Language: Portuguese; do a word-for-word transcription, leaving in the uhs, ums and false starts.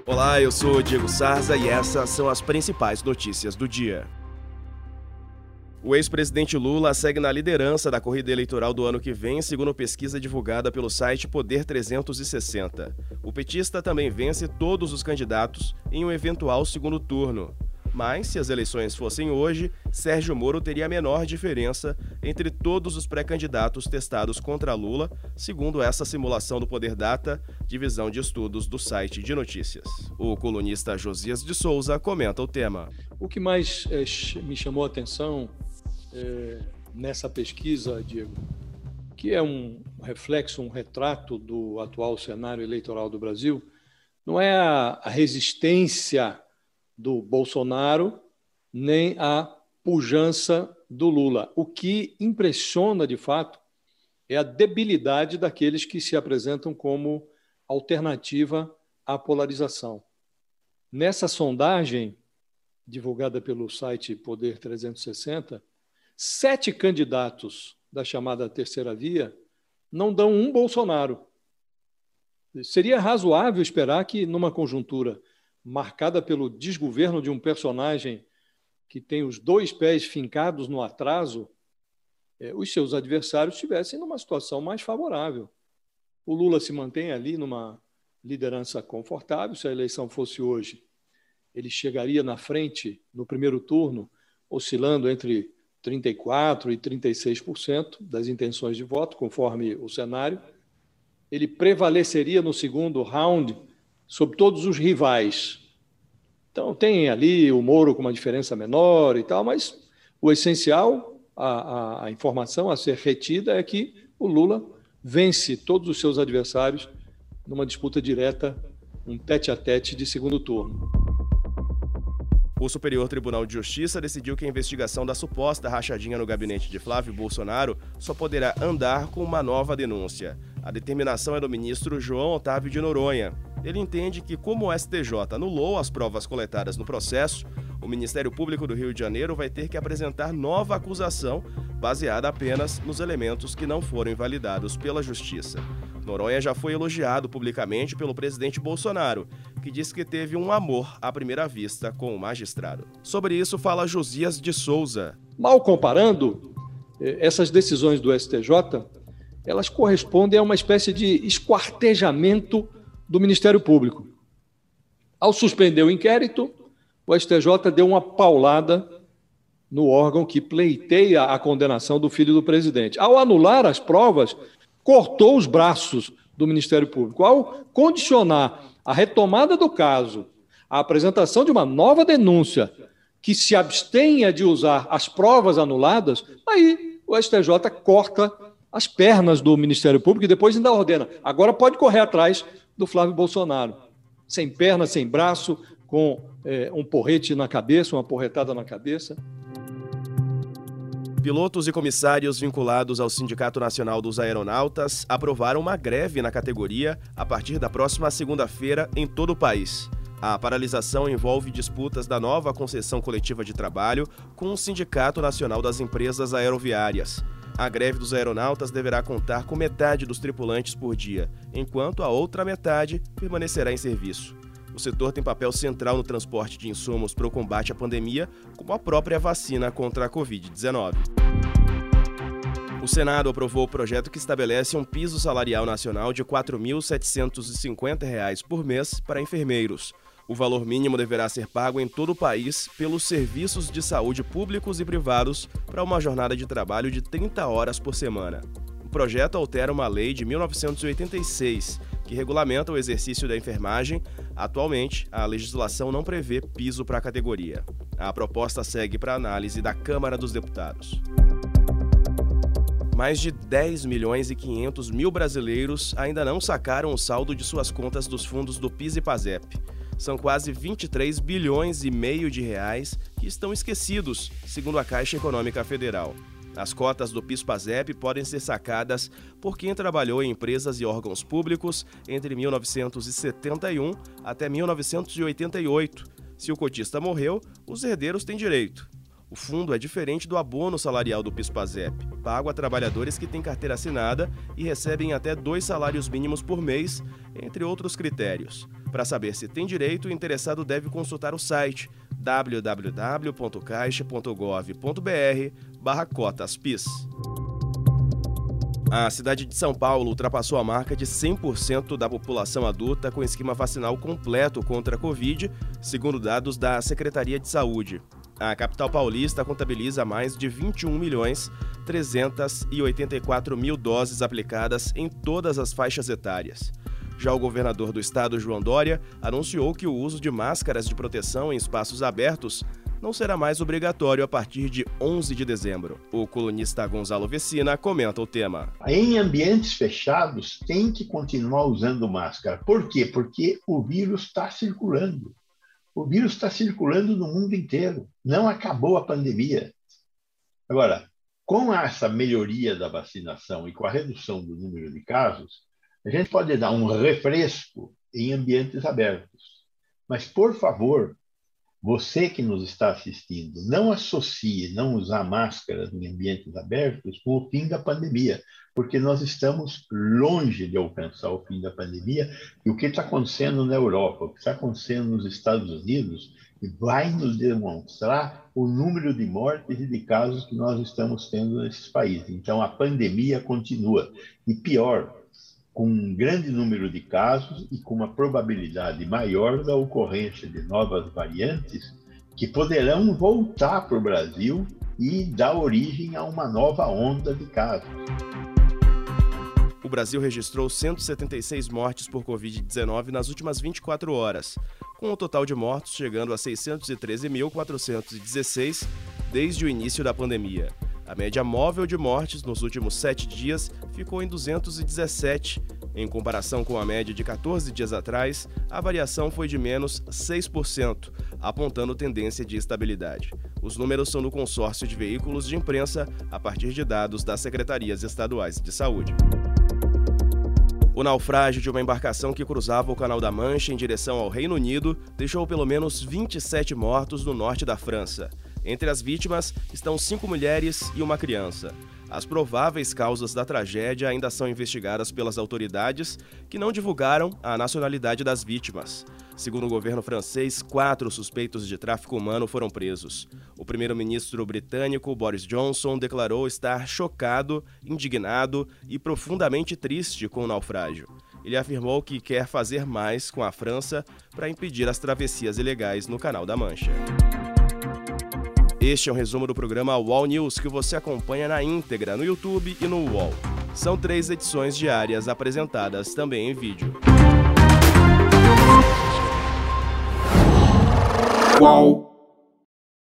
Olá, eu sou o Diego Sarza e essas são as principais notícias do dia. O ex-presidente Lula segue na liderança da corrida eleitoral do ano que vem, segundo pesquisa divulgada pelo site Poder trezentos e sessenta. O petista também vence todos os candidatos em um eventual segundo turno. Mas, se as eleições fossem hoje, Sérgio Moro teria a menor diferença entre todos os pré-candidatos testados contra Lula, segundo essa simulação do Poder Data, divisão de estudos do site de notícias. O colunista Josias de Souza comenta o tema. O que mais é, me chamou a atenção é, nessa pesquisa, Diego, que é um reflexo, um retrato do atual cenário eleitoral do Brasil, não é a, a resistência do Bolsonaro, nem a pujança do Lula. O que impressiona, de fato, é a debilidade daqueles que se apresentam como alternativa à polarização. Nessa sondagem, divulgada pelo site Poder trezentos e sessenta, sete candidatos da chamada terceira via não dão um Bolsonaro. Seria razoável esperar que, numa conjuntura marcada pelo desgoverno de um personagem que tem os dois pés fincados no atraso, eh, os seus adversários estivessem numa situação mais favorável. O Lula se mantém ali numa liderança confortável. Se a eleição fosse hoje, ele chegaria na frente no primeiro turno, oscilando entre trinta e quatro por cento e trinta e seis por cento das intenções de voto, conforme o cenário. Ele prevaleceria no segundo round sobre todos os rivais. Então, tem ali o Moro com uma diferença menor e tal, mas o essencial, a, a, a informação a ser retida é que o Lula vence todos os seus adversários numa disputa direta, um tete-a-tete de segundo turno. O Superior Tribunal de Justiça decidiu que a investigação da suposta rachadinha no gabinete de Flávio Bolsonaro só poderá andar com uma nova denúncia. A determinação é do ministro João Otávio de Noronha. Ele entende que, como o S T J anulou as provas coletadas no processo, o Ministério Público do Rio de Janeiro vai ter que apresentar nova acusação baseada apenas nos elementos que não foram invalidados pela Justiça. Noronha já foi elogiado publicamente pelo presidente Bolsonaro, que disse que teve um amor à primeira vista com o magistrado. Sobre isso fala Josias de Souza. Mal comparando, essas decisões do S T J, elas correspondem a uma espécie de esquartejamento do Ministério Público. Ao suspender o inquérito, o S T J deu uma paulada no órgão que pleiteia a condenação do filho do presidente. Ao anular as provas, cortou os braços do Ministério Público. Ao condicionar a retomada do caso à apresentação de uma nova denúncia que se abstenha de usar as provas anuladas, aí o S T J corta as pernas do Ministério Público e depois ainda ordena. Agora pode correr atrás do Flávio Bolsonaro. Sem perna, sem braço, com é, um porrete na cabeça, uma porretada na cabeça. Pilotos e comissários vinculados ao Sindicato Nacional dos Aeronautas aprovaram uma greve na categoria a partir da próxima segunda-feira em todo o país. A paralisação envolve disputas da nova concessão coletiva de trabalho com o Sindicato Nacional das Empresas Aeroviárias. A greve dos aeronautas deverá contar com metade dos tripulantes por dia, enquanto a outra metade permanecerá em serviço. O setor tem papel central no transporte de insumos para o combate à pandemia, como a própria vacina contra a covid dezenove. O Senado aprovou o projeto que estabelece um piso salarial nacional de quatro mil setecentos e cinquenta reais por mês para enfermeiros. O valor mínimo deverá ser pago em todo o país pelos serviços de saúde públicos e privados para uma jornada de trabalho de trinta horas por semana. O projeto altera uma lei de mil novecentos e oitenta e seis, que regulamenta o exercício da enfermagem. Atualmente, a legislação não prevê piso para a categoria. A proposta segue para análise da Câmara dos Deputados. Mais de dez milhões e quinhentos mil brasileiros ainda não sacaram o saldo de suas contas dos fundos do PIS e PASEP. São quase vinte e três bilhões e meio de reais que estão esquecidos, segundo a Caixa Econômica Federal. As cotas do PIS/PASEP podem ser sacadas por quem trabalhou em empresas e órgãos públicos entre mil novecentos e setenta e um até mil novecentos e oitenta e oito. Se o cotista morreu, os herdeiros têm direito. O fundo é diferente do abono salarial do PIS/PASEP, pago a trabalhadores que têm carteira assinada e recebem até dois salários mínimos por mês, entre outros critérios. Para saber se tem direito, o interessado deve consultar o site w w w ponto caixa ponto gov ponto b r barra cotas PIS. A cidade de São Paulo ultrapassou a marca de cem por cento da população adulta com esquema vacinal completo contra a Covid, segundo dados da Secretaria de Saúde. A capital paulista contabiliza mais de vinte e um milhões trezentos e oitenta e quatro mil doses aplicadas em todas as faixas etárias. Já o governador do estado, João Dória, anunciou que o uso de máscaras de proteção em espaços abertos não será mais obrigatório a partir de onze de dezembro. O colunista Gonzalo Vecina comenta o tema. Em ambientes fechados, tem que continuar usando máscara. Por quê? Porque o vírus está circulando. O vírus está circulando no mundo inteiro. Não acabou a pandemia. Agora, com essa melhoria da vacinação e com a redução do número de casos, a gente pode dar um refresco em ambientes abertos. Mas, por favor, você que nos está assistindo, não associe não usar máscaras em ambientes abertos com o fim da pandemia, porque nós estamos longe de alcançar o fim da pandemia, e o que está acontecendo na Europa, o que está acontecendo nos Estados Unidos, vai nos demonstrar o número de mortes e de casos que nós estamos tendo nesses países. Então, a pandemia continua. E pior, com um grande número de casos e com uma probabilidade maior da ocorrência de novas variantes que poderão voltar para o Brasil e dar origem a uma nova onda de casos. O Brasil registrou cento e setenta e seis mortes por covid dezenove nas últimas vinte e quatro horas, com o total de mortos chegando a seiscentos e treze mil quatrocentos e dezesseis desde o início da pandemia. A média móvel de mortes nos últimos sete dias ficou em duzentos e dezessete. Em comparação com a média de quatorze dias atrás, a variação foi de menos seis por cento, apontando tendência de estabilidade. Os números são do consórcio de veículos de imprensa a partir de dados das secretarias estaduais de saúde. O naufrágio de uma embarcação que cruzava o Canal da Mancha em direção ao Reino Unido deixou pelo menos vinte e sete mortos no norte da França. Entre as vítimas estão cinco mulheres e uma criança. As prováveis causas da tragédia ainda são investigadas pelas autoridades, que não divulgaram a nacionalidade das vítimas. Segundo o governo francês, quatro suspeitos de tráfico humano foram presos. O primeiro-ministro britânico Boris Johnson declarou estar chocado, indignado e profundamente triste com o naufrágio. Ele afirmou que quer fazer mais com a França para impedir as travessias ilegais no Canal da Mancha. Este é um resumo do programa U O L News que você acompanha na íntegra no YouTube e no U O L. São três edições diárias apresentadas também em vídeo. U O L